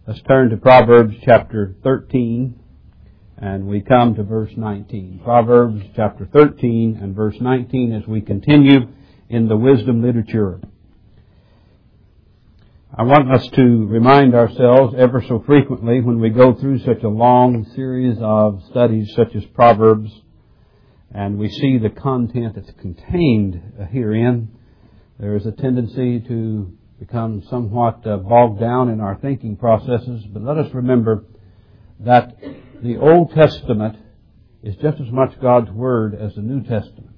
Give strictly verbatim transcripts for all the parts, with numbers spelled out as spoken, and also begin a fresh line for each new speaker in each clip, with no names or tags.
Let's turn to Proverbs chapter thirteen, and we come to verse nineteen. Proverbs chapter thirteen and verse nineteen as we continue in the wisdom literature. I want us to remind ourselves ever so frequently when we go through such a long series of studies such as Proverbs, and we see the content that's contained herein, there is a tendency to become somewhat uh, bogged down in our thinking processes. But let us remember that the Old Testament is just as much God's Word as the New Testament.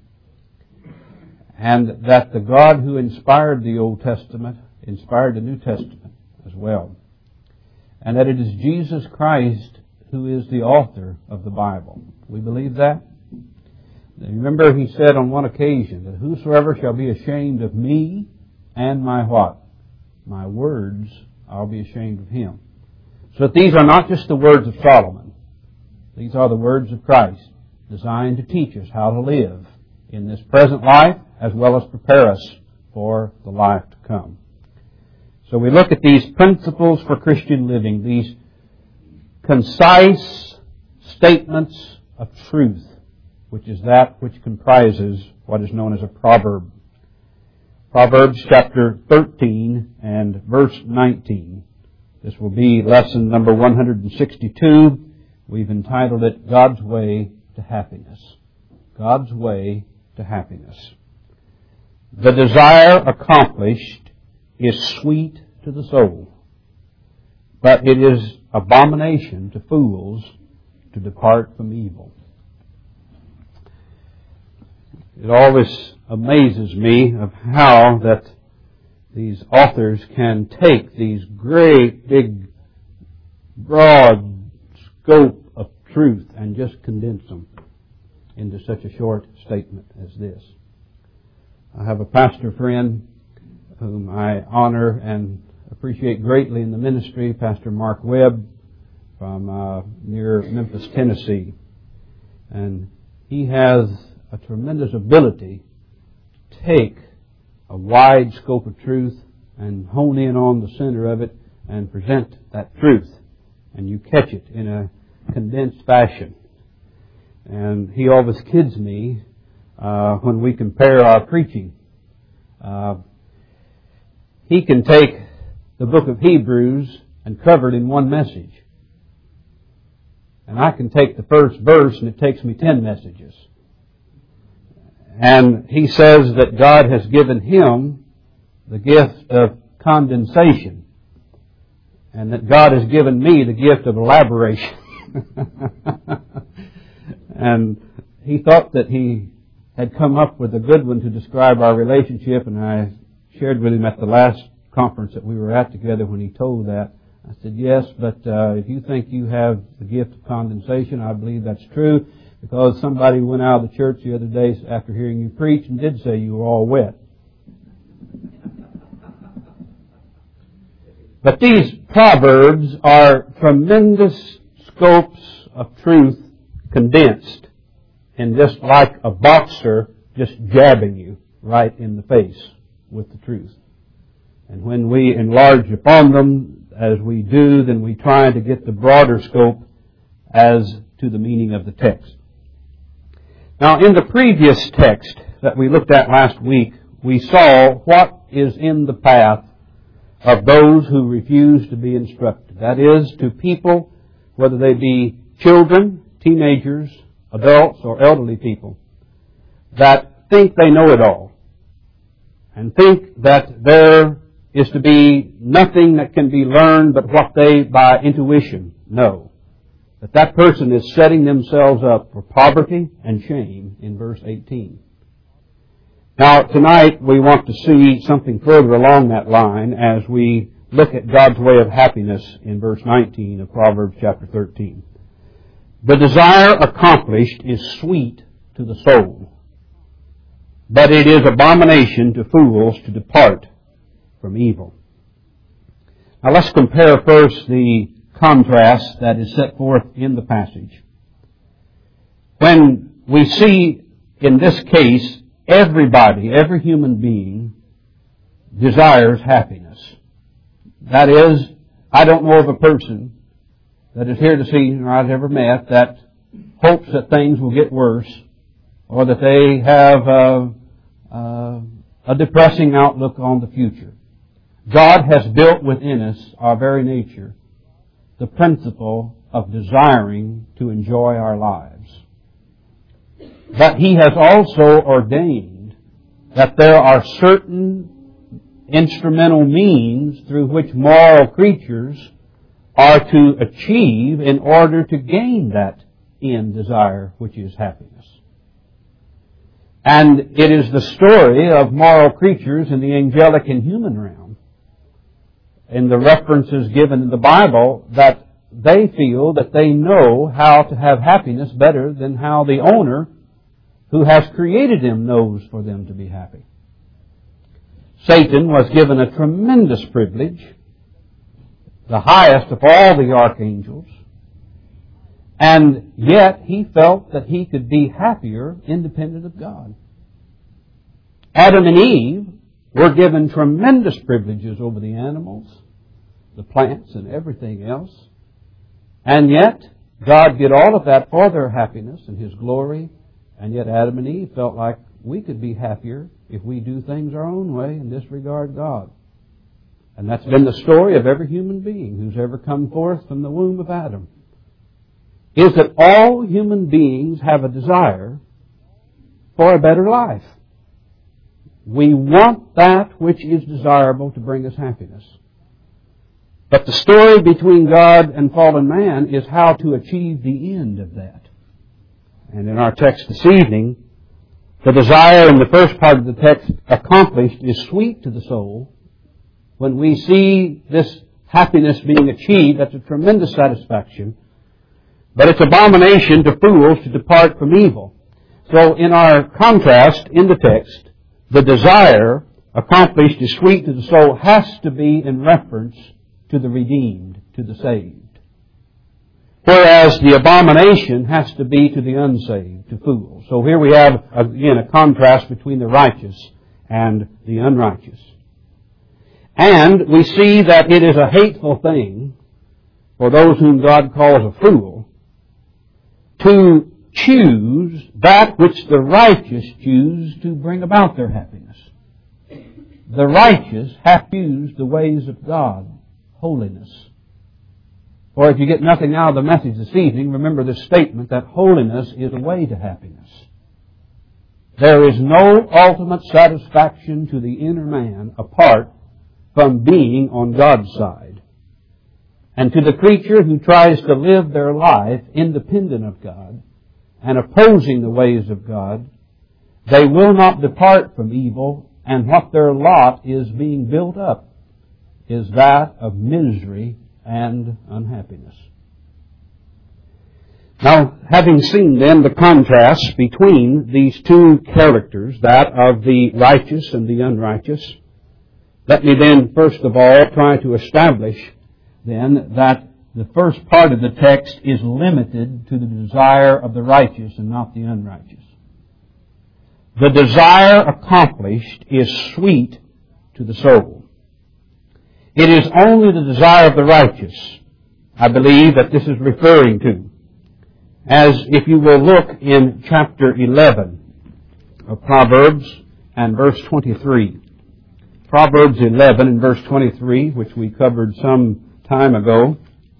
And that the God who inspired the Old Testament inspired the New Testament as well. And that it is Jesus Christ who is the author of the Bible. We believe that? Remember, he said on one occasion that whosoever shall be ashamed of me and my what? My words, I'll be ashamed of him. So that these are not just the words of Solomon. These are the words of Christ, designed to teach us how to live in this present life as well as prepare us for the life to come. So we look at these principles for Christian living, these concise statements of truth, which is that which comprises what is known as a proverb. Proverbs chapter thirteen and verse nineteen. This will be lesson number one hundred sixty-two. We've entitled it, God's Way to Happiness. God's Way to Happiness. The desire accomplished is sweet to the soul, but it is abomination to fools to depart from evil. It always amazes me of how that these authors can take these great, big, broad scope of truth and just condense them into such a short statement as this. I have a pastor friend whom I honor and appreciate greatly in the ministry, Pastor Mark Webb from uh, near Memphis, Tennessee. And he has a tremendous ability to take a wide scope of truth and hone in on the center of it and present that truth. And you catch it in a condensed fashion. And he always kids me uh, when we compare our preaching. Uh, he can take the book of Hebrews and cover it in one message. And I can take the first verse and it takes me ten messages. And he says that God has given him the gift of condensation. And that God has given me the gift of elaboration. And he thought that he had come up with a good one to describe our relationship. And I shared with him at the last conference that we were at together when he told that. I said, yes, but uh, if you think you have the gift of condensation, I believe that's true. Because somebody went out of the church the other day after hearing you preach and did say you were all wet. But these proverbs are tremendous scopes of truth condensed and just like a boxer just jabbing you right in the face with the truth. And when we enlarge upon them as we do, then we try to get the broader scope as to the meaning of the text. Now, in the previous text that we looked at last week, we saw what is in the path of those who refuse to be instructed. That is, to people, whether they be children, teenagers, adults, or elderly people, that think they know it all and think that there is to be nothing that can be learned but what they, by intuition, know. That that person is setting themselves up for poverty and shame in verse eighteen. Now, tonight we want to see something further along that line as we look at God's way of happiness in verse nineteen of Proverbs chapter thirteen. The desire accomplished is sweet to the soul, but it is abomination to fools to depart from evil. Now let's compare first the contrast that is set forth in the passage. When we see in this case everybody, every human being desires happiness. That is, I don't know of a person that is here this evening or I've ever met that hopes that things will get worse or that they have uh, uh, a depressing outlook on the future. God has built within us, our very nature, the principle of desiring to enjoy our lives. But He has also ordained that there are certain instrumental means through which moral creatures are to achieve in order to gain that end desire, which is happiness. And it is the story of moral creatures in the angelic and human realm, in the references given in the Bible, that they feel that they know how to have happiness better than how the owner who has created them knows for them to be happy. Satan was given a tremendous privilege, the highest of all the archangels, and yet he felt that he could be happier independent of God. Adam and Eve were given tremendous privileges over the animals, the plants, and everything else, and yet God did all of that for their happiness and His glory, and yet Adam and Eve felt like we could be happier if we do things our own way and disregard God. And that's been the story of every human being who's ever come forth from the womb of Adam, is that all human beings have a desire for a better life. We want that which is desirable to bring us happiness. But the story between God and fallen man is how to achieve the end of that. And in our text this evening, the desire in the first part of the text accomplished is sweet to the soul. When we see this happiness being achieved, that's a tremendous satisfaction. But it's abomination to fools to depart from evil. So in our contrast in the text, the desire accomplished is sweet to the soul has to be in reference to the redeemed, to the saved. Whereas the abomination has to be to the unsaved, to fools. So here we have, again, a contrast between the righteous and the unrighteous. And we see that it is a hateful thing for those whom God calls a fool to choose that which the righteous choose to bring about their happiness. The righteous have used the ways of God, holiness. Or if you get nothing out of the message this evening, remember this statement that holiness is a way to happiness. There is no ultimate satisfaction to the inner man apart from being on God's side. And to the creature who tries to live their life independent of God and opposing the ways of God, they will not depart from evil, and what their lot is being built up is that of misery and unhappiness. Now, having seen then the contrast between these two characters, that of the righteous and the unrighteous, let me then first of all try to establish then that the first part of the text is limited to the desire of the righteous and not the unrighteous. The desire accomplished is sweet to the soul. It is only the desire of the righteous, I believe, that this is referring to. As if you will look in chapter eleven of Proverbs and verse twenty-three. Proverbs eleven and verse twenty-three, which we covered some time ago.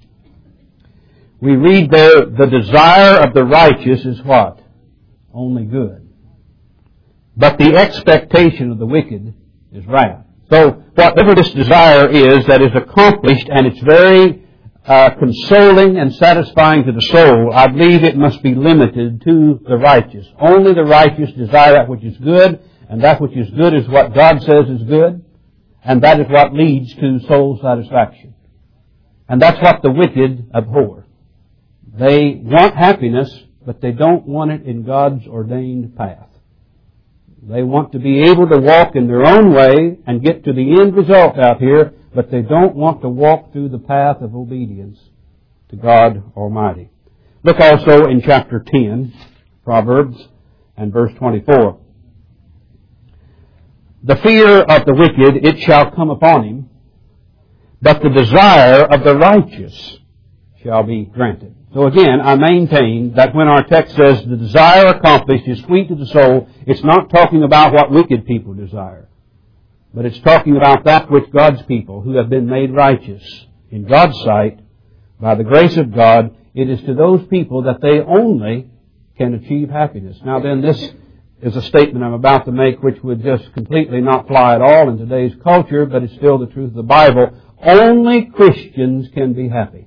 We read there, the desire of the righteous is what? Only good. But the expectation of the wicked is wrath. So whatever this desire is that is accomplished, and it's very uh, consoling and satisfying to the soul, I believe it must be limited to the righteous. Only the righteous desire that which is good, and that which is good is what God says is good, and that is what leads to soul satisfaction. And that's what the wicked abhor. They want happiness, but they don't want it in God's ordained path. They want to be able to walk in their own way and get to the end result out here, but they don't want to walk through the path of obedience to God Almighty. Look also in chapter ten, Proverbs, and verse twenty-four. The fear of the wicked, it shall come upon him, but the desire of the righteous shall be granted. So again, I maintain that when our text says the desire accomplished is sweet to the soul, it's not talking about what wicked people desire, but it's talking about that which God's people, who have been made righteous in God's sight by the grace of God, it is to those people that they only can achieve happiness. Now then, this is a statement I'm about to make which would just completely not fly at all in today's culture, but it's still the truth of the Bible. Only Christians can be happy.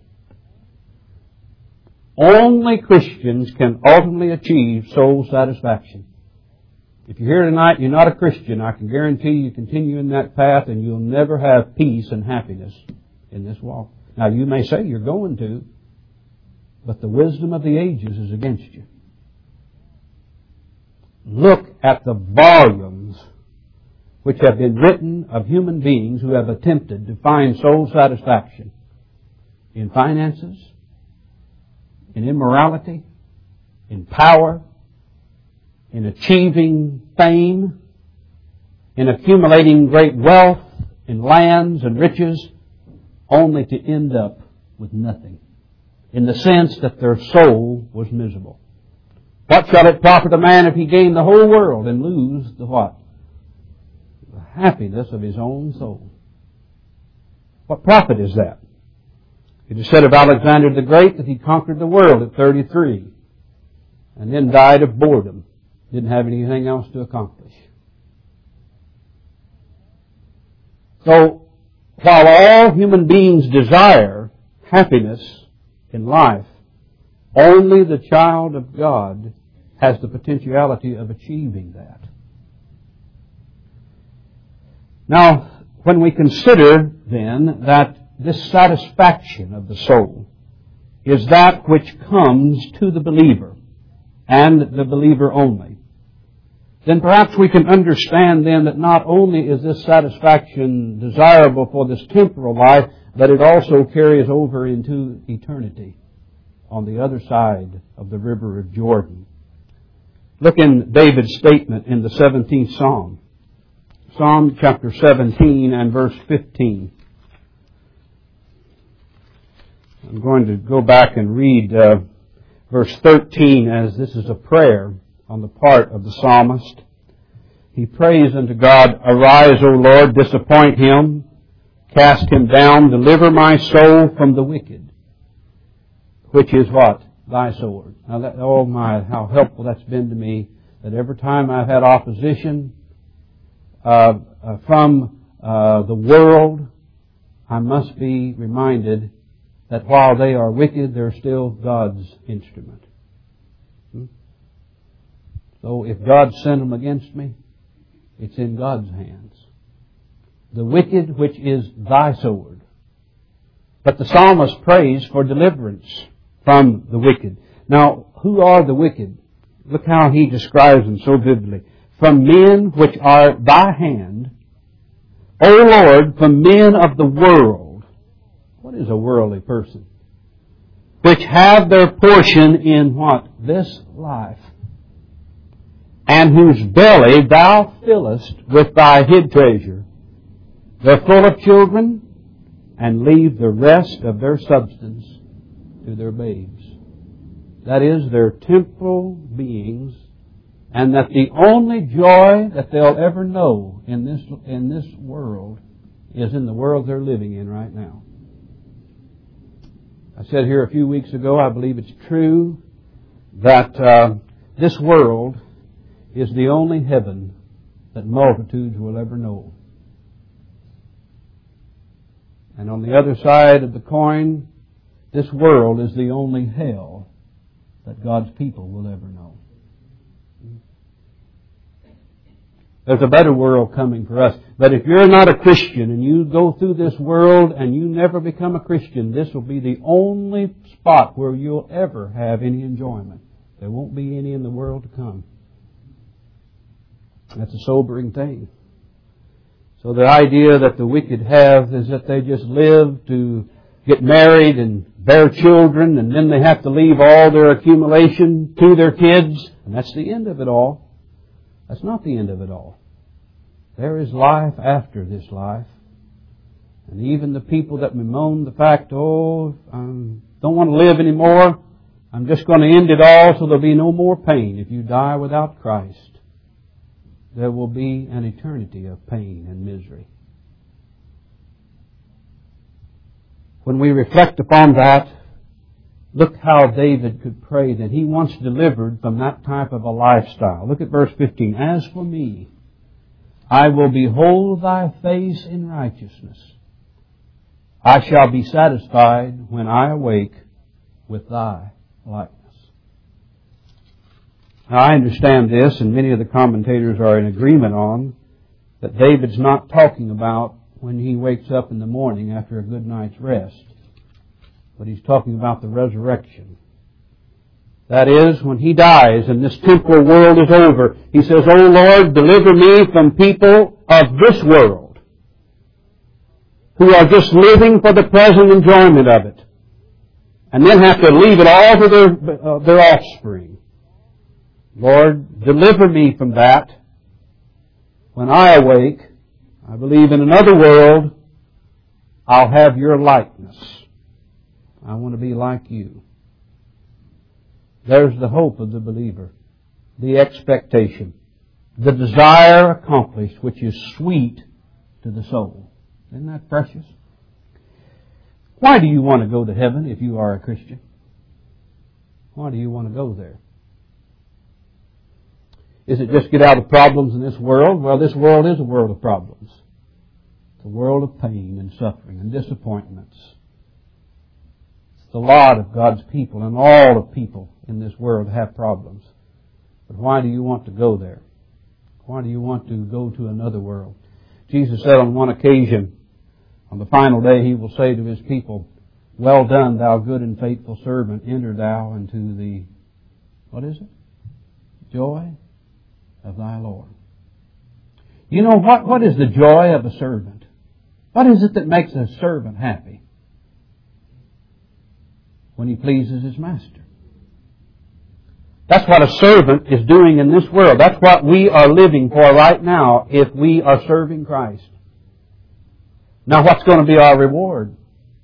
Only Christians can ultimately achieve soul satisfaction. If you're here tonight and you're not a Christian, I can guarantee you continue in that path and you'll never have peace and happiness in this walk. Now you may say you're going to, but the wisdom of the ages is against you. Look at the volumes which have been written of human beings who have attempted to find soul satisfaction in finances, in immorality, in power, in achieving fame, in accumulating great wealth, in lands and riches, only to end up with nothing, in the sense that their soul was miserable. What shall it profit a man if he gain the whole world and lose the what? The happiness of his own soul. What profit is that? It is said of Alexander the Great that he conquered the world at thirty-three and then died of boredom. Didn't have anything else to accomplish. So, while all human beings desire happiness in life, only the child of God has the potentiality of achieving that. Now, when we consider then that this satisfaction of the soul is that which comes to the believer and the believer only, then perhaps we can understand then that not only is this satisfaction desirable for this temporal life, but it also carries over into eternity on the other side of the river of Jordan. Look in David's statement in the seventeenth Psalm. Psalm chapter seventeen and verse fifteen. I'm going to go back and read uh, verse thirteen, as this is a prayer on the part of the psalmist. He prays unto God, "Arise, O Lord, disappoint him, cast him down, deliver my soul from the wicked, which is what? Thy sword." Now, that, oh my, how helpful that's been to me, that every time I've had opposition uh, uh, from uh, the world, I must be reminded that while they are wicked, they're still God's instrument. Hmm? So if God sent them against me, it's in God's hands. The wicked, which is thy sword. But the psalmist prays for deliverance from the wicked. Now, who are the wicked? Look how he describes them so vividly. From men which are thy hand, O Lord, from men of the world. What is a worldly person? Which have their portion in what? This life. And whose belly thou fillest with thy hid treasure. They're full of children, and leave the rest of their substance to their babes. That is, they're temporal beings, and that the only joy that they'll ever know in this in this world is in the world they're living in right now. I said here a few weeks ago, I believe it's true that uh, this world is the only heaven that multitudes will ever know. And on the other side of the coin, this world is the only hell that God's people will ever know. There's a better world coming for us. But if you're not a Christian and you go through this world and you never become a Christian, this will be the only spot where you'll ever have any enjoyment. There won't be any in the world to come. That's a sobering thing. So the idea that the wicked have is that they just live to get married and bear children, and then they have to leave all their accumulation to their kids, and that's the end of it all. That's not the end of it all. There is life after this life. And even the people that bemoan the fact, oh, I don't want to live anymore, I'm just going to end it all so there'll be no more pain. If you die without Christ, there will be an eternity of pain and misery. When we reflect upon that, look how David could pray that he once delivered from that type of a lifestyle. Look at verse fifteen. As for me, I will behold thy face in righteousness. I shall be satisfied when I awake with thy likeness. Now I understand this, and many of the commentators are in agreement on, that David's not talking about when he wakes up in the morning after a good night's rest. But he's talking about the resurrection. That is, when he dies and this temporal world is over, he says, O Lord, deliver me from people of this world who are just living for the present enjoyment of it, and then have to leave it all to their, uh, their offspring. Lord, deliver me from that. When I awake, I believe in another world, I'll have your likeness. I want to be like you. There's the hope of the believer, the expectation, the desire accomplished, which is sweet to the soul. Isn't that precious? Why do you want to go to heaven if you are a Christian? Why do you want to go there? Is it just get out of problems in this world? Well, this world is a world of problems. It's a world of pain and suffering and disappointments. It's the lot of God's people, and all of people in this world have problems. But why do you want to go there? Why do you want to go to another world? Jesus said on one occasion, on the final day, He will say to His people, Well done, thou good and faithful servant, enter thou into the, what is it? Joy of thy Lord. You know, what, what is the joy of a servant? What is it that makes a servant happy? When he pleases his master. That's what a servant is doing in this world. That's what we are living for right now if we are serving Christ. Now, what's going to be our reward?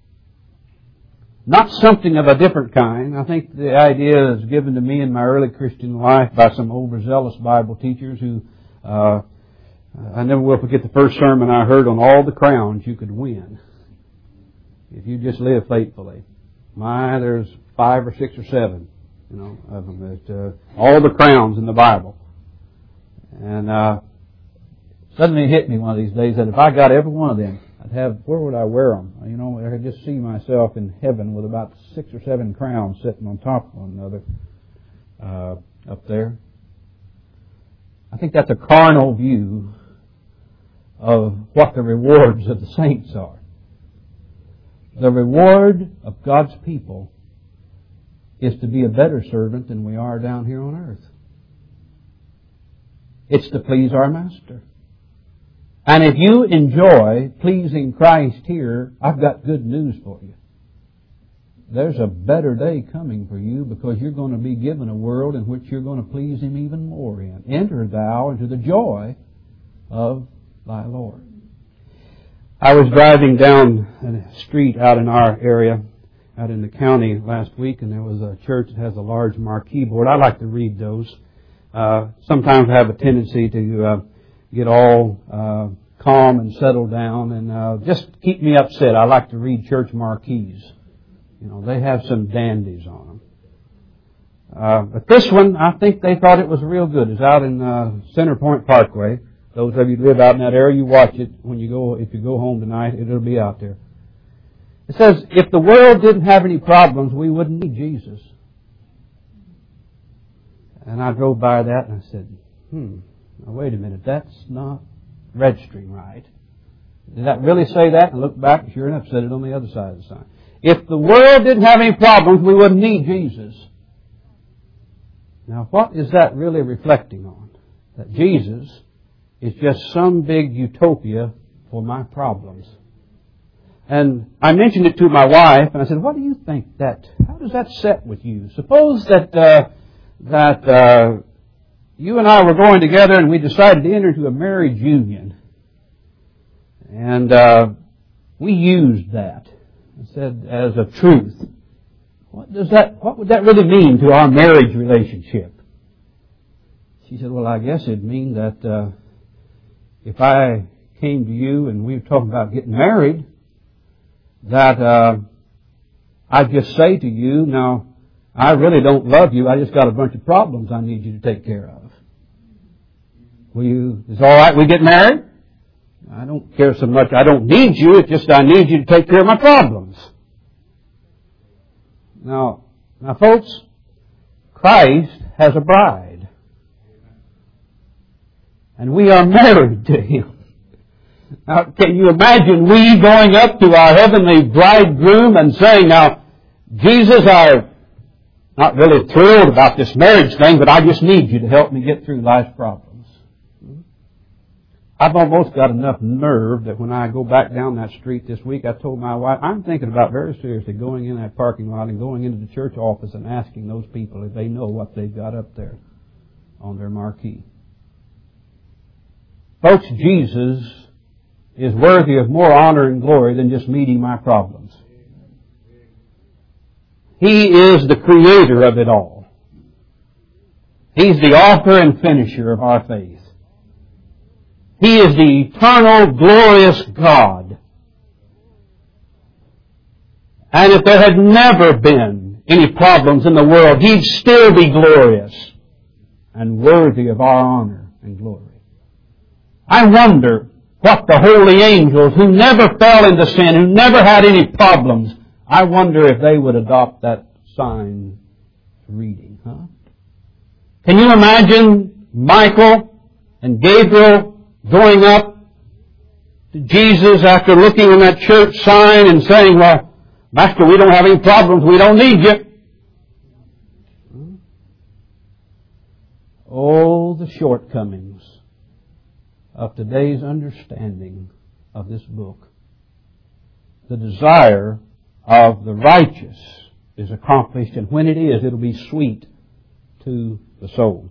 Not something of a different kind. I think the idea is given to me in my early Christian life by some overzealous Bible teachers who, uh, I never will forget the first sermon I heard on all the crowns you could win if you just live faithfully. My, there's five or six or seven, you know, of them. That, uh, all the crowns in the Bible. And uh, suddenly it hit me one of these days that if I got every one of them, I'd have, where would I wear them? You know, I could just see myself in heaven with about six or seven crowns sitting on top of one another uh, up there. I think that's a carnal view of what the rewards of the saints are. The reward of God's people is to be a better servant than we are down here on earth. It's to please our Master. And if you enjoy pleasing Christ here, I've got good news for you. There's a better day coming for you because you're going to be given a world in which you're going to please Him even more in. Enter thou into the joy of thy Lord. I was driving down a street out in our area, out in the county last week, and there was a church that has a large marquee board. I like to read those. Uh, sometimes I have a tendency to uh, get all uh, calm and settle down and uh, just keep me upset. I like to read church marquees. You know, they have some dandies on them. Uh, but this one, I think they thought it was real good. It's out in uh, Center Point Parkway. Those of you who live out in that area, you watch it when you go, if you go home tonight, it'll be out there. It says, if the world didn't have any problems, we wouldn't need Jesus. And I drove by that and I said, hmm, now wait a minute, that's not registering right. Did that really say that? And looked back, and sure enough, said it on the other side of the sign. If the world didn't have any problems, we wouldn't need Jesus. Now, what is that really reflecting on? That Jesus is just some big utopia for my problems. And I mentioned it to my wife, and I said, what do you think that, how does that set with you? Suppose that, uh, that, uh, you and I were going together and we decided to enter into a marriage union. And, uh, we used that. I said, as a truth. What does that, what would that really mean to our marriage relationship? She said, well, I guess it'd mean that uh, if I came to you and we were talking about getting married, that uh, I'd just say to you, now, I really don't love you. I just got a bunch of problems I need you to take care of. Will you, is it all right we get married? I don't care so much. I don't need you. It's just I need you to take care of my problems. Now, now folks, Christ has a bride. And we are married to Him. Now, can you imagine we going up to our heavenly bridegroom and saying, now, Jesus, I'm not really thrilled about this marriage thing, but I just need you to help me get through life's problems. I've almost got enough nerve that when I go back down that street this week, I told my wife, I'm thinking about very seriously going in that parking lot and going into the church office and asking those people if they know what they've got up there on their marquee. Folks, Jesus is worthy of more honor and glory than just meeting my problems. He is the creator of it all. He's the author and finisher of our faith. He is the eternal, glorious God. And if there had never been any problems in the world, He'd still be glorious and worthy of our honor and glory. I wonder what the holy angels, who never fell into sin, who never had any problems, I wonder if they would adopt that sign reading, huh? Can you imagine Michael and Gabriel going up to Jesus after looking in that church sign and saying, well, Master, we don't have any problems, we don't need you. Oh, the shortcomings of today's understanding of this book. The desire of the righteous is accomplished, and when it is, it'll be sweet to the soul.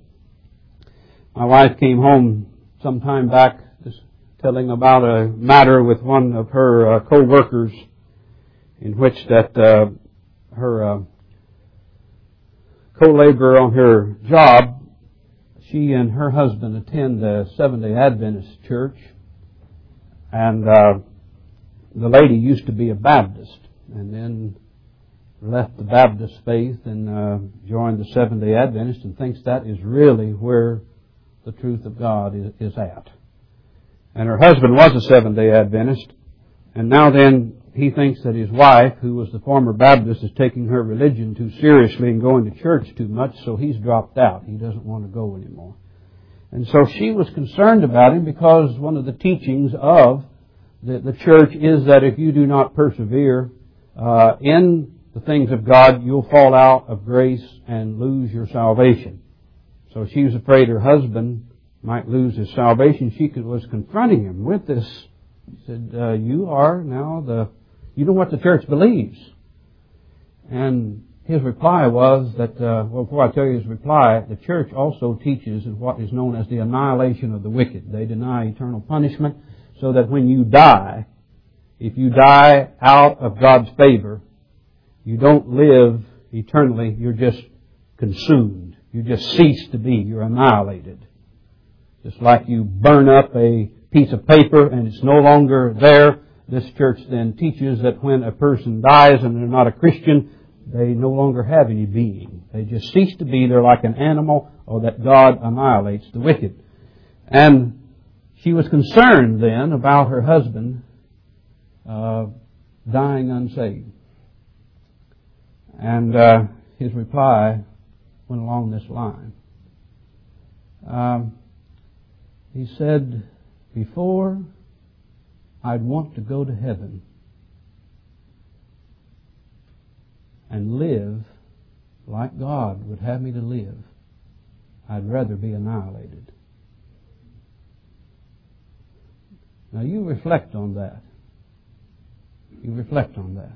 My wife came home some time back just telling about a matter with one of her uh, co-workers in which that uh, her uh, co-laborer on her job, she and her husband attend the Seventh-day Adventist church, and uh, the lady used to be a Baptist and then left the Baptist faith and uh, joined the Seventh-day Adventist and thinks that is really where the truth of God is, is at. And her husband was a Seventh-day Adventist, and now then he thinks that his wife, who was the former Baptist, is taking her religion too seriously and going to church too much, so he's dropped out. He doesn't want to go anymore. And so she was concerned about him because one of the teachings of the, the church is that if you do not persevere uh, in the things of God, you'll fall out of grace and lose your salvation. So she was afraid her husband might lose his salvation. She was confronting him with this. She said, uh, you are now the, you know what the church believes. And his reply was that, uh, well, before I tell you his reply, the church also teaches what is known as the annihilation of the wicked. They deny eternal punishment so that when you die, if you die out of God's favor, you don't live eternally, you're just consumed. You just cease to be. You're annihilated. Just like you burn up a piece of paper and it's no longer there, this church then teaches that when a person dies and they're not a Christian, they no longer have any being. They just cease to be. They're like an animal, or that God annihilates the wicked. And she was concerned then about her husband uh, dying unsaved. And uh, his reply went along this line. Um, he said, before I'd want to go to heaven and live like God would have me to live, I'd rather be annihilated. Now you reflect on that. You reflect on that.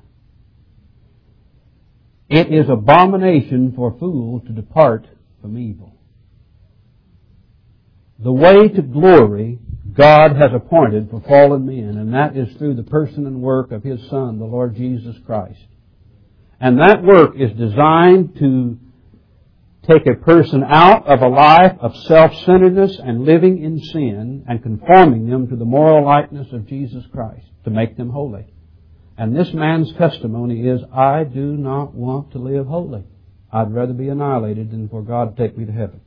It is abomination for fools to depart from evil. The way to glory, God has appointed for fallen men, and that is through the person and work of His Son, the Lord Jesus Christ. And that work is designed to take a person out of a life of self-centeredness and living in sin and conforming them to the moral likeness of Jesus Christ to make them holy. And this man's testimony is, I do not want to live holy. I'd rather be annihilated than for God to take me to heaven.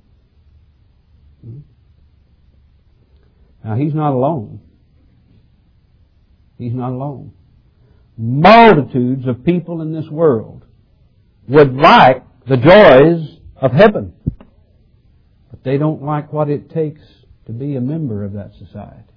Now, he's not alone. He's not alone. Multitudes of people in this world would like the joys of heaven, but they don't like what it takes to be a member of that society,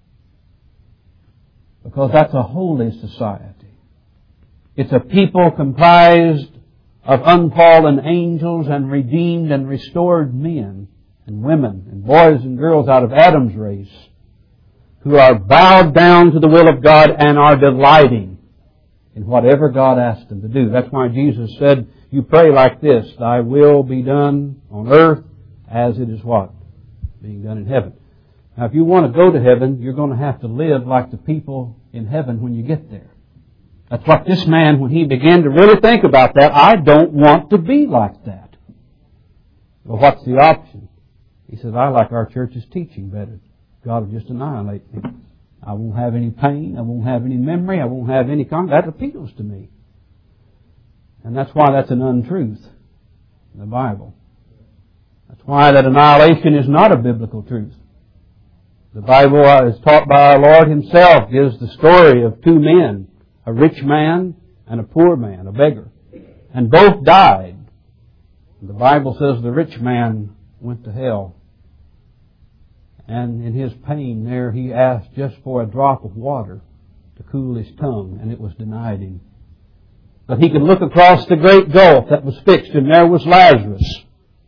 because that's a holy society. It's a people comprised of unfallen angels and redeemed and restored men and women and boys and girls out of Adam's race who are bowed down to the will of God and are delighting in whatever God asks them to do. That's why Jesus said, you pray like this, Thy will be done on earth as it is what? Being done in heaven. Now, if you want to go to heaven, you're going to have to live like the people in heaven when you get there. That's what this man, when he began to really think about that, I don't want to be like that. Well, what's the option? He says, I like our church's teaching better. God will just annihilate me. I won't have any pain. I won't have any memory. I won't have any con. That appeals to me. And that's why that's an untruth in the Bible. That's why that annihilation is not a biblical truth. The Bible, as taught by our Lord Himself, gives the story of two men, a rich man and a poor man, a beggar. And both died. The Bible says the rich man went to hell. And in his pain there, he asked just for a drop of water to cool his tongue, and it was denied him. But he could look across the great gulf that was fixed, and there was Lazarus,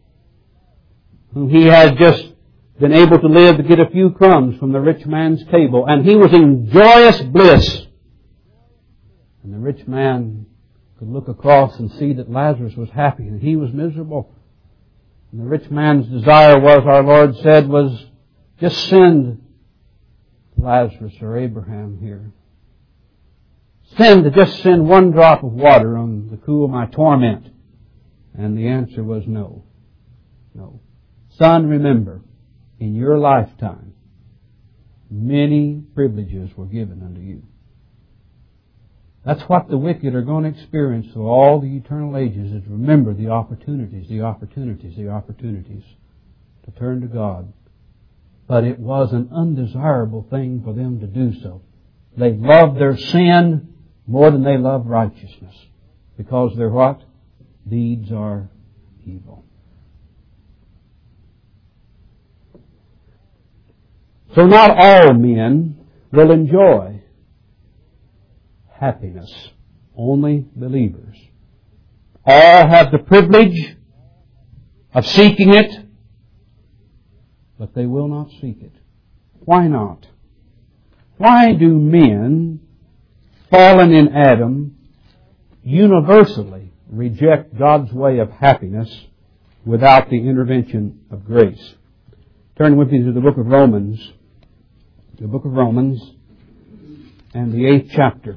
whom he had just been able to live to get a few crumbs from the rich man's table, and he was in joyous bliss. And the rich man could look across and see that Lazarus was happy, and he was miserable. And the rich man's desire was, our Lord said, was just send Lazarus or Abraham here. Send, just send one drop of water on to cool my torment. And the answer was no. No. Son, remember, in your lifetime, many privileges were given unto you. That's what the wicked are going to experience through all the eternal ages, is remember the opportunities, the opportunities, the opportunities to turn to God. But it was an undesirable thing for them to do so. They loved their sin more than they loved righteousness, because their what? Deeds are evil. So not all men will enjoy happiness. Only believers. All have the privilege of seeking it, but they will not seek it. Why not? Why do men, fallen in Adam, universally reject God's way of happiness without the intervention of grace? Turn with me to the book of Romans, the book of Romans, and the eighth chapter.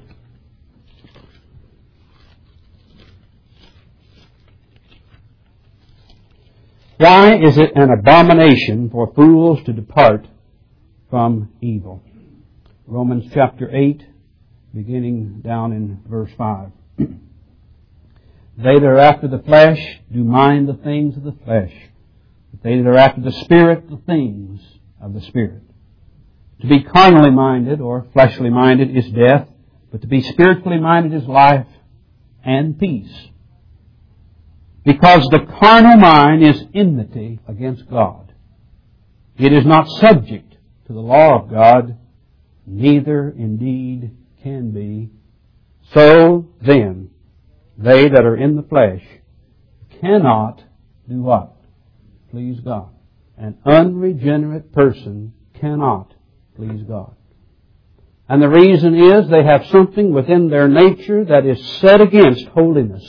Why is it an abomination for fools to depart from evil? Romans chapter eight, beginning down in verse five. They that are after the flesh do mind the things of the flesh, but they that are after the Spirit, the things of the Spirit. To be carnally minded or fleshly minded is death, but to be spiritually minded is life and peace. Because the carnal mind is enmity against God. It is not subject to the law of God, neither indeed can be. So then, they that are in the flesh cannot do what? Please God. An unregenerate person cannot please God. And the reason is they have something within their nature that is set against holiness.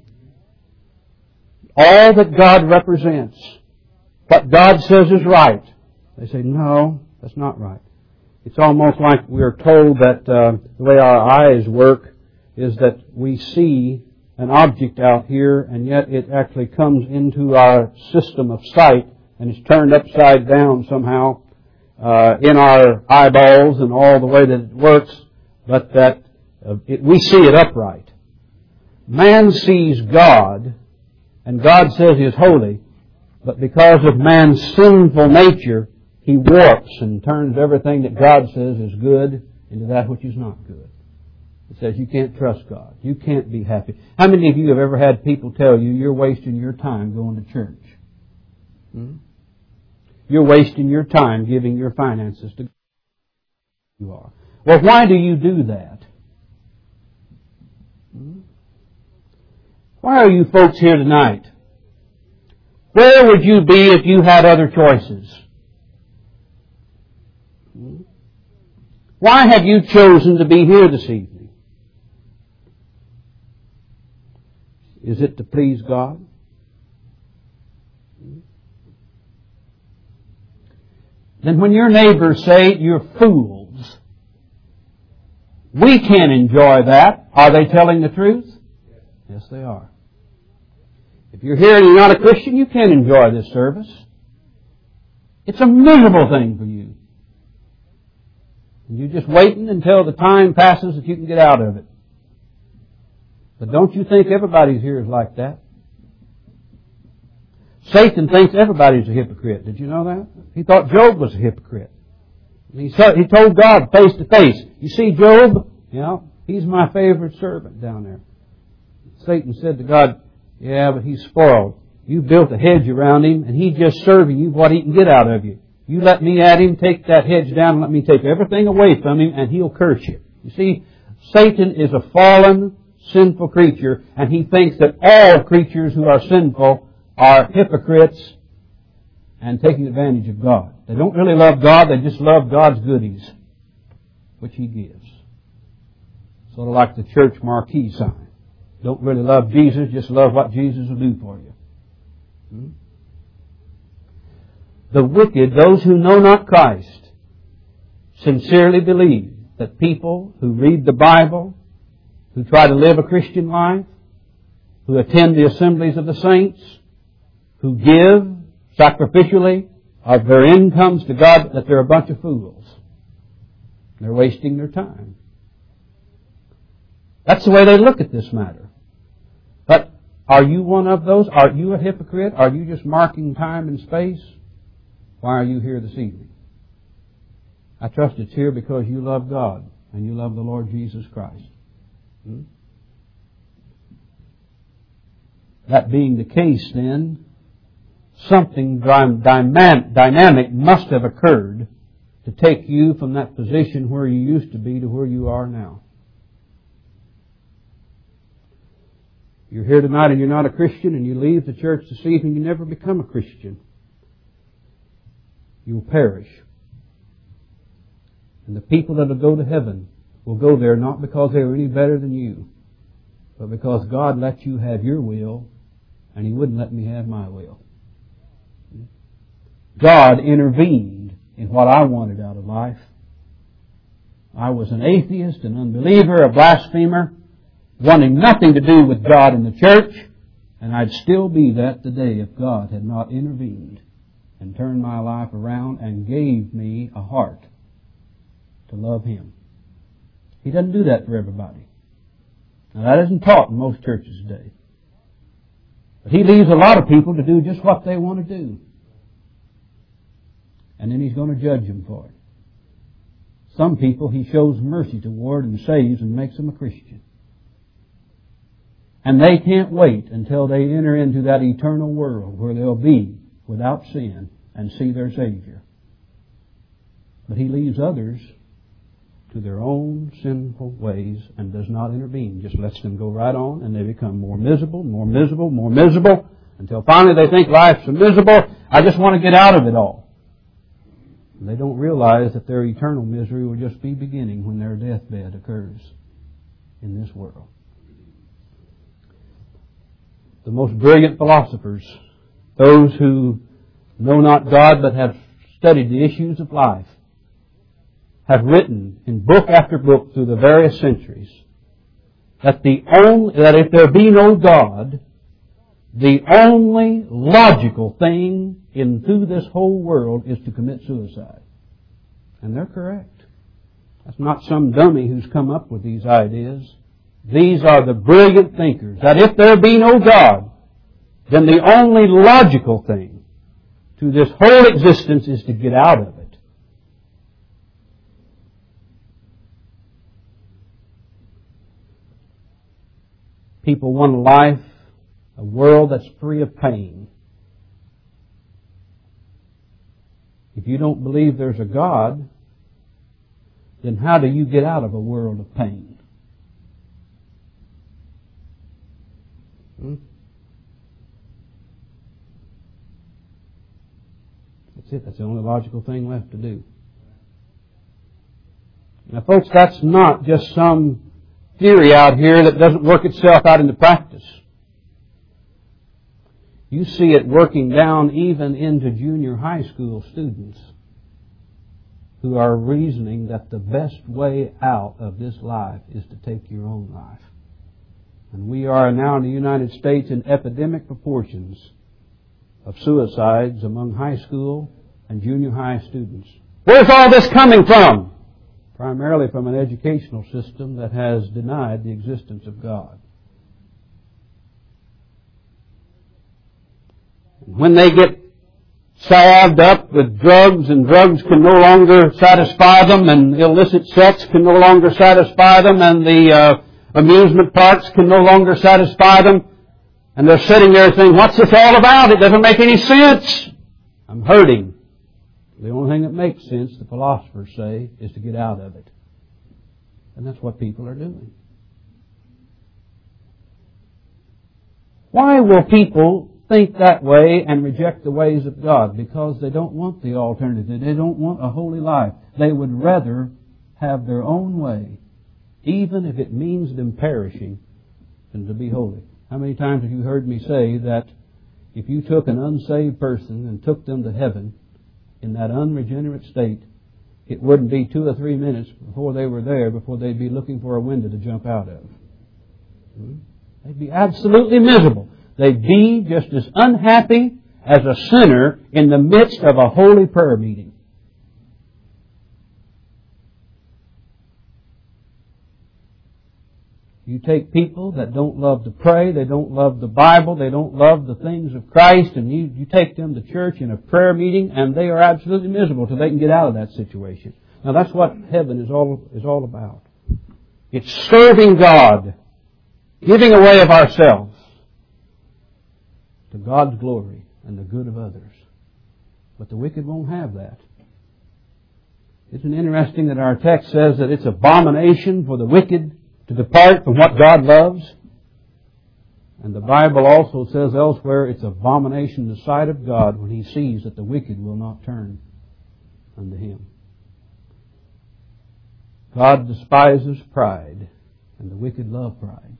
All that God represents, what God says is right, they say, no, that's not right. It's almost like we're told that uh, the way our eyes work is that we see an object out here, and yet it actually comes into our system of sight and is turned upside down somehow uh, in our eyeballs and all the way that it works, but that uh, it, we see it upright. Man sees God, and God says He is holy, but because of man's sinful nature, he warps and turns everything that God says is good into that which is not good. It says you can't trust God. You can't be happy. How many of you have ever had people tell you you're wasting your time going to church? Hmm? You're wasting your time giving your finances to God. You are. Well, why do you do that? Hmm? Why are you folks here tonight? Where would you be if you had other choices? Hmm? Why have you chosen to be here this evening? Is it to please God? Then when your neighbors say you're fools, we can't enjoy that. Are they telling the truth? Yes, they are. If you're here and you're not a Christian, you can't enjoy this service. It's a miserable thing for you. And you're just waiting until the time passes that you can get out of it. But don't you think everybody's here is like that? Satan thinks everybody's a hypocrite. Did you know that? He thought Job was a hypocrite. He told God face to face, you see Job? You know, he's my favorite servant down there. Satan said to God, yeah, but he's spoiled. You built a hedge around him, and he's just serving you what he can get out of you. You let me at him, take that hedge down, and let me take everything away from him, and he'll curse you. You see, Satan is a fallen, sinful creature, and he thinks that all creatures who are sinful are hypocrites and taking advantage of God. They don't really love God, they just love God's goodies, which He gives. Sort of like the church marquee sign. Don't really love Jesus, just love what Jesus will do for you. Hmm? The wicked, those who know not Christ, sincerely believe that people who read the Bible, who try to live a Christian life, who attend the assemblies of the saints, who give sacrificially of their incomes to God, that they're a bunch of fools. They're wasting their time. That's the way they look at this matter. But are you one of those? Are you a hypocrite? Are you just marking time and space? Why are you here this evening? I trust it's here because you love God and you love the Lord Jesus Christ. Hmm? That being the case, then, something dynamic must have occurred to take you from that position where you used to be to where you are now. You're here tonight and you're not a Christian, and you leave the church this evening, you never become a Christian. You'll perish. And the people that will go to heaven will go there not because they were any better than you, but because God let you have your will, and He wouldn't let me have my will. God intervened in what I wanted out of life. I was an atheist, an unbeliever, a blasphemer, wanting nothing to do with God and the church, and I'd still be that today if God had not intervened and turned my life around and gave me a heart to love Him. He doesn't do that for everybody. Now, that isn't taught in most churches today. But He leaves a lot of people to do just what they want to do. And then He's going to judge them for it. Some people He shows mercy toward and saves and makes them a Christian. And they can't wait until they enter into that eternal world where they'll be without sin and see their Savior. But He leaves others to their own sinful ways and does not intervene. Just lets them go right on, and they become more miserable, more miserable, more miserable, until finally they think life's so miserable, I just want to get out of it all. And they don't realize that their eternal misery will just be beginning when their deathbed occurs in this world. The most brilliant philosophers, those who know not God but have studied the issues of life, have written in book after book through the various centuries that the only, that if there be no God, the only logical thing in through this whole world is to commit suicide. And they're correct. That's not some dummy who's come up with these ideas. These are the brilliant thinkers, that if there be no God, then the only logical thing to this whole existence is to get out of it. People want a life, a world that's free of pain. If you don't believe there's a God, then how do you get out of a world of pain? Hmm? That's it. That's the only logical thing left to do. Now, folks, that's not just some theory out here that doesn't work itself out into practice. You see it working down even into junior high school students who are reasoning that the best way out of this life is to take your own life. And we are now in the United States in epidemic proportions of suicides among high school and junior high students. Where's all this coming from? Primarily from an educational system that has denied the existence of God. When they get salved up with drugs, and drugs can no longer satisfy them, and illicit sex can no longer satisfy them, and the uh, amusement parks can no longer satisfy them, and they're sitting there saying, what's this all about? It doesn't make any sense. I'm hurting. The only thing that makes sense, the philosophers say, is to get out of it. And that's what people are doing. Why will people think that way and reject the ways of God? Because they don't want the alternative. They don't want a holy life. They would rather have their own way, even if it means them perishing, than to be holy. How many times have you heard me say that if you took an unsaved person and took them to heaven in that unregenerate state, it wouldn't be two or three minutes before they were there, before they'd be looking for a window to jump out of. They'd be absolutely miserable. They'd be just as unhappy as a sinner in the midst of a holy prayer meeting. You take people that don't love to pray, they don't love the Bible, they don't love the things of Christ, and you, you take them to church in a prayer meeting, and they are absolutely miserable till they can get out of that situation. Now that's what heaven is all, is all about. It's serving God, giving away of ourselves to God's glory and the good of others. But the wicked won't have that. Isn't it interesting that our text says that it's abomination for the wicked to depart from what God loves? And the Bible also says elsewhere it's abomination in the sight of God when He sees that the wicked will not turn unto Him. God despises pride, and the wicked love pride.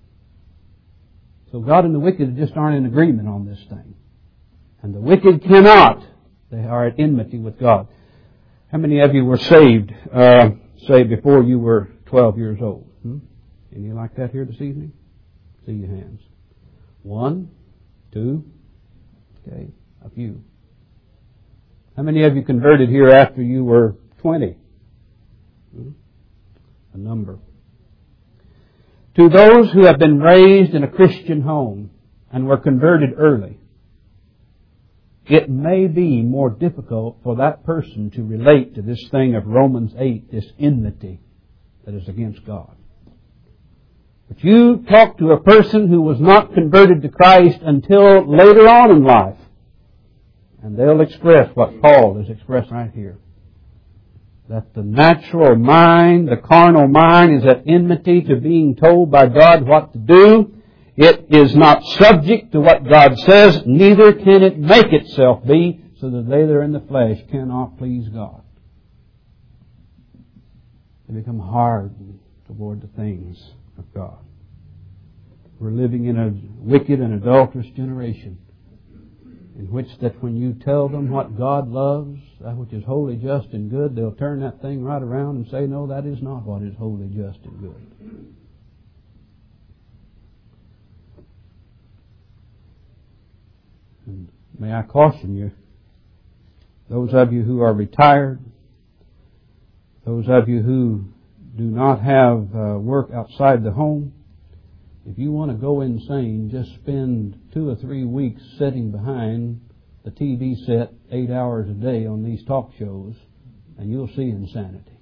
So God and the wicked just aren't in agreement on this thing. And the wicked cannot. They are at enmity with God. How many of you were saved, uh, say, before you were twelve years old? Hmm? Any like that here this evening? See your hands. One, two, okay, a few. How many of you converted here after you were twenty? Hmm? A number. To those who have been raised in a Christian home and were converted early, it may be more difficult for that person to relate to this thing of Romans eight, this enmity that is against God. But you talk to a person who was not converted to Christ until later on in life, and they'll express what Paul has expressed right here. That the natural mind, the carnal mind, is at enmity to being told by God what to do. It is not subject to what God says, neither can it make itself be, so that they that are in the flesh cannot please God. They become hardened toward the things of God. We're living in a wicked and adulterous generation. in which that when you tell them what God loves, that which is holy, just, and good, they'll turn that thing right around and say, no, that is not what is holy, just, and good. And may I caution you, those of you who are retired, those of you who do not have uh, work outside the home, if you want to go insane, just spend two or three weeks sitting behind the T V set eight hours a day on these talk shows, and you'll see insanity.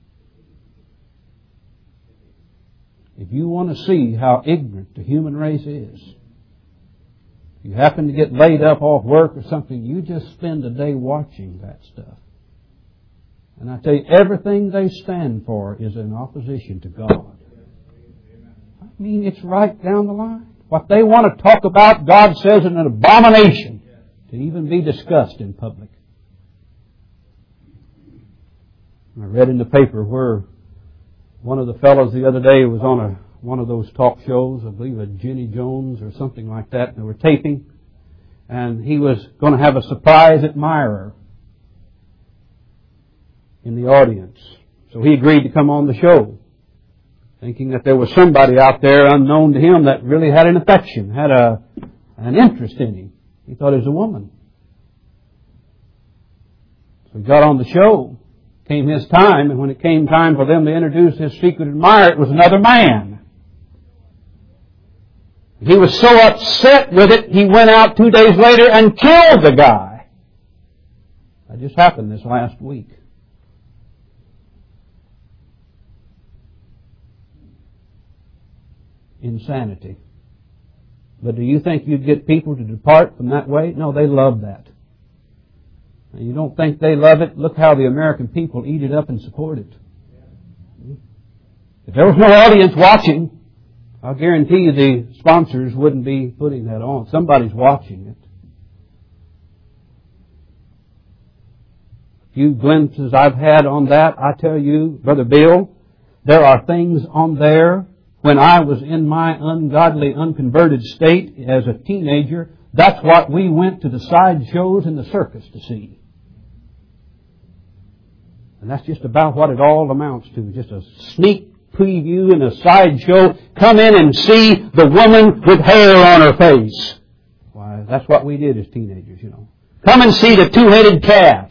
If you want to see how ignorant the human race is, if you happen to get laid up off work or something, you just spend a day watching that stuff. And I tell you, everything they stand for is in opposition to God. I mean, it's right down the line. What they want to talk about, God says is an abomination to even be discussed in public. I read in the paper where one of the fellows the other day was on a one of those talk shows, I believe a Jenny Jones or something like that, and they were taping, and he was going to have a surprise admirer in the audience. So he agreed to come on the show, thinking that there was somebody out there unknown to him that really had an affection, had a an interest in him. He thought it was a woman. So he got on the show. Came his time, and when it came time for them to introduce his secret admirer, it was another man. He was so upset with it, he went out two days later and killed the guy. That just happened this last week. Insanity. But do you think you'd get people to depart from that way? No, they love that. And you don't think they love it? Look how the American people eat it up and support it. If there was no audience watching, I'll guarantee you the sponsors wouldn't be putting that on. Somebody's watching it. A few glimpses I've had on that, I tell you, Brother Bill, there are things on there. When I was in my ungodly, unconverted state as a teenager, that's what we went to the side shows in the circus to see. And that's just about what it all amounts to. Just a sneak preview in a sideshow. Come in and see the woman with hair on her face. Why, that's what we did as teenagers, you know. Come and see the two-headed calf.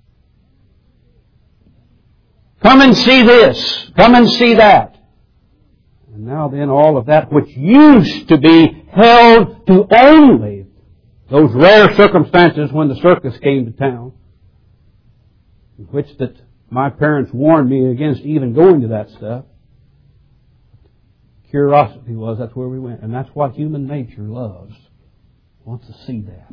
Come and see this. Come and see that. And now then, all of that which used to be held to only those rare circumstances when the circus came to town, in which that my parents warned me against even going to that stuff. Curiosity was, that's where we went. And that's what human nature loves. Wants to see that.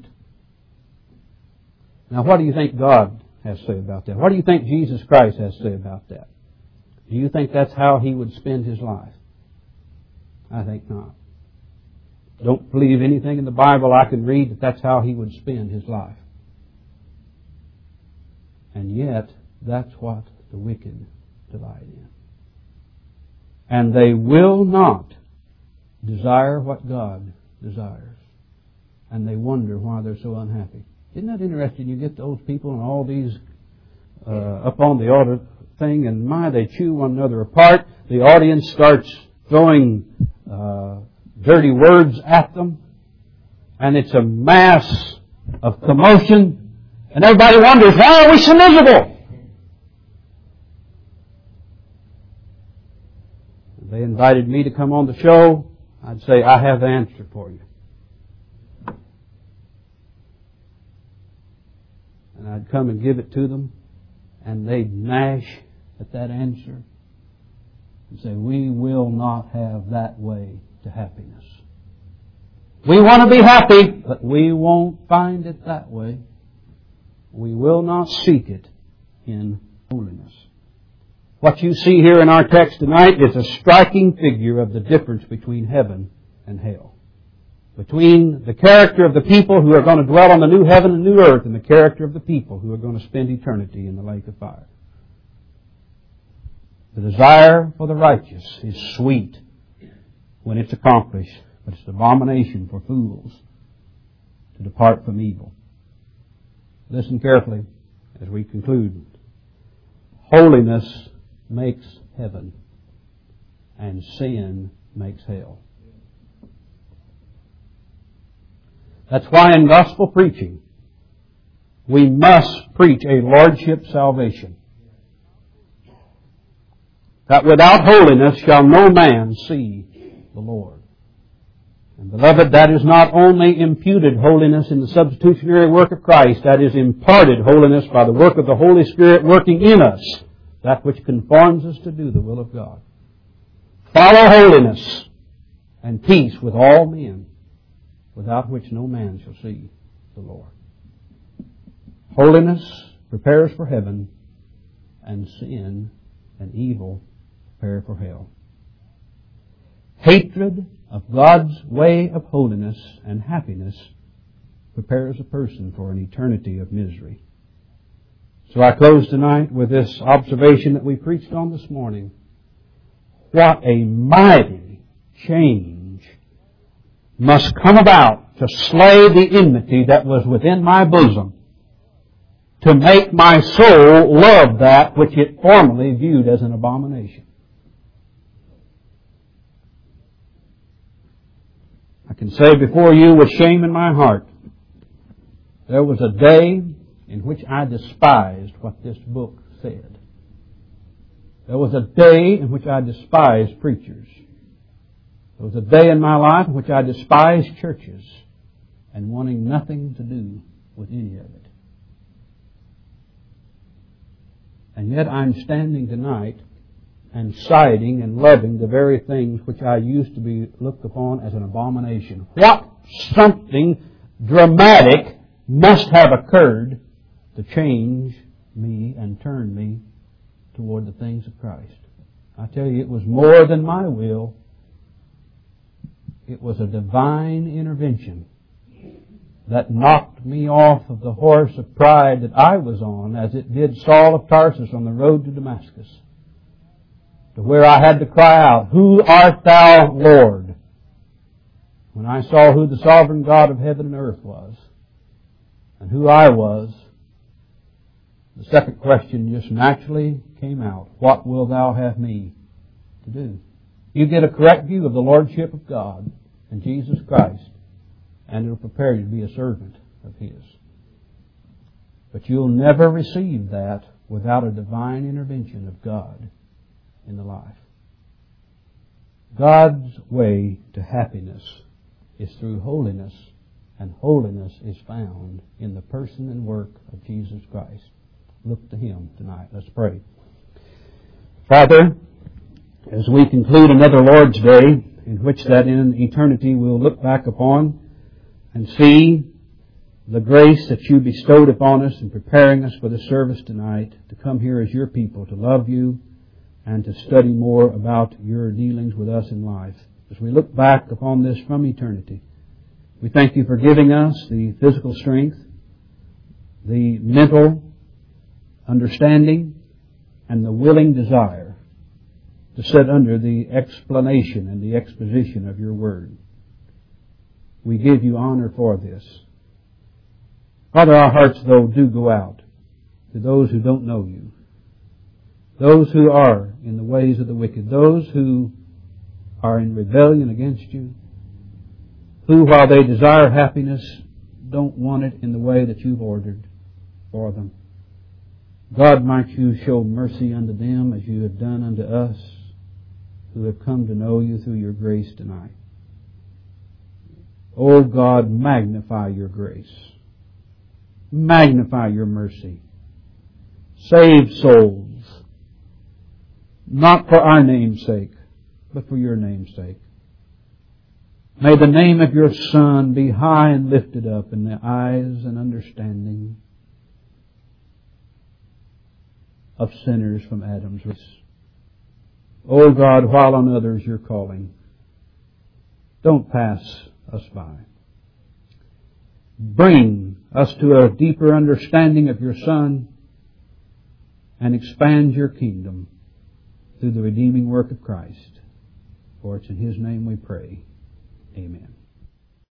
Now, what do you think God has to say about that? What do you think Jesus Christ has to say about that? Do you think that's how He would spend His life? I think not. Don't believe anything in the Bible I can read that that's how He would spend His life. And yet, that's what the wicked delight in. And they will not desire what God desires. And they wonder why they're so unhappy. Isn't that interesting? You get those people and all these uh, up on the altar thing, and my, they chew one another apart. The audience starts throwing uh, dirty words at them, and it's a mass of commotion, and everybody wonders, why are we so miserable? If they invited me to come on the show, I'd say, I have the answer for you. And I'd come and give it to them, and they'd gnash at that answer and say, we will not have that way to happiness. We want to be happy, but we won't find it that way. We will not seek it in holiness. What you see here in our text tonight is a striking figure of the difference between heaven and hell. Between the character of the people who are going to dwell on the new heaven and new earth and the character of the people who are going to spend eternity in the lake of fire. The desire for the righteous is sweet when it's accomplished, but it's an abomination for fools to depart from evil. Listen carefully as we conclude. Holiness makes heaven, and sin makes hell. That's why in gospel preaching, we must preach a lordship salvation. That without holiness shall no man see the Lord. And beloved, that is not only imputed holiness in the substitutionary work of Christ, that is imparted holiness by the work of the Holy Spirit working in us, that which conforms us to do the will of God. Follow holiness and peace with all men, without which no man shall see the Lord. Holiness prepares for heaven, and sin and evil prepare for hell. Hatred of God's way of holiness and happiness prepares a person for an eternity of misery. So I close tonight with this observation that we preached on this morning. What a mighty change must come about to slay the enmity that was within my bosom, to make my soul love that which it formerly viewed as an abomination. I can say before you with shame in my heart, there was a day in which I despised what this book said. There was a day in which I despised preachers. There was a day in my life in which I despised churches and wanting nothing to do with any of it. And yet I'm standing tonight and siding and loving the very things which I used to be looked upon as an abomination. What something dramatic must have occurred to change me and turn me toward the things of Christ. I tell you, it was more than my will. It was a divine intervention that knocked me off of the horse of pride that I was on, as it did Saul of Tarsus on the road to Damascus, to where I had to cry out, "Who art thou, Lord?" When I saw who the sovereign God of heaven and earth was, and who I was, the second question just naturally came out. What wilt thou have me to do? You get a correct view of the Lordship of God and Jesus Christ, and it will prepare you to be a servant of His. But you'll never receive that without a divine intervention of God in the life. God's way to happiness is through holiness, and holiness is found in the person and work of Jesus Christ. Look to Him tonight. Let's pray. Father, as we conclude another Lord's Day, in which that in eternity we'll look back upon and see the grace that You bestowed upon us in preparing us for the service tonight, to come here as Your people, to love You and to study more about Your dealings with us in life. As we look back upon this from eternity, we thank You for giving us the physical strength, the mental understanding, and the willing desire to sit under the explanation and the exposition of Your Word. We give You honor for this. Father, our hearts, though, do go out to those who don't know You, those who are in the ways of the wicked, those who are in rebellion against You, who, while they desire happiness, don't want it in the way that You've ordered for them. God, might You show mercy unto them as You have done unto us, who have come to know You through Your grace tonight. Oh God, magnify Your grace. Magnify Your mercy. Save souls, not for our name's sake, but for Your name's sake. May the name of Your Son be high and lifted up in the eyes and understanding of sinners from Adam's race. Oh God, while on others You're calling, don't pass us by. Bring us to a deeper understanding of Your Son and expand Your kingdom through the redeeming work of Christ. For it's in His name we pray. Amen.